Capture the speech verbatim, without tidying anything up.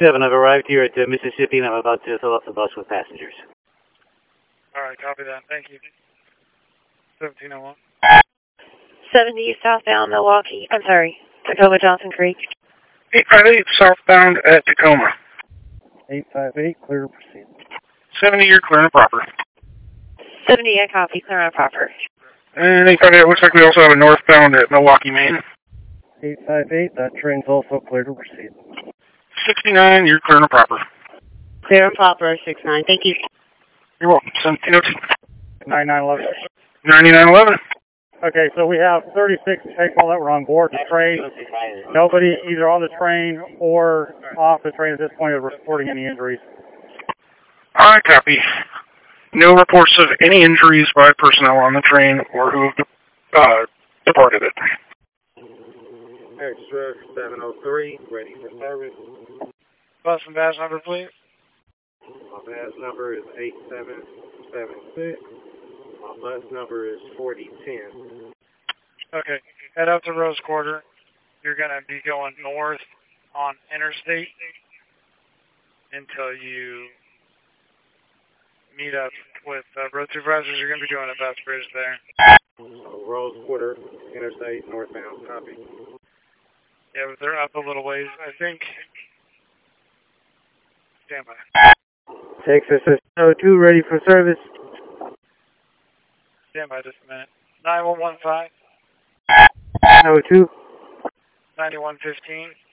seven, I've arrived here at uh, Mississippi and I'm about to fill up the bus with passengers. Alright, copy that. Thank you. seventeen oh one. seventy southbound Milwaukee. I'm sorry, Tacoma Johnson Creek. eight five eight southbound at Tacoma. eight five eight, clear to proceed. seventy, you're clear and proper. seventy, I copy, clear and proper. And eight five eight, looks like we also have a northbound at Milwaukee, Maine. eight five eight, that train's also clear to proceed. sixty-nine, you're clear and proper. Clear and proper, six nine. Thank you. You're welcome. seventeen oh two. nine nine eleven. ninety-nine eleven. Okay, so we have thirty-six people that were on board the train. Nobody either on the train or off the train at this point is reporting any injuries. Alright, copy. No reports of any injuries by personnel on the train or who have uh, departed it. Extra seven oh three, ready for service. Bus and badge number, please. My badge number is eight seven seven six. My bus number is forty ten. Okay, head up to Rose Quarter. You're going to be going north on Interstate until you meet up with uh, road supervisors. You're going to be doing a bus bridge there. So Rose Quarter, Interstate, northbound, copy. Yeah, but they're up a little ways, I think. Stand by. Texas oh two, ready for service. Stand by just a minute. nine one one five. oh two. ninety-one fifteen.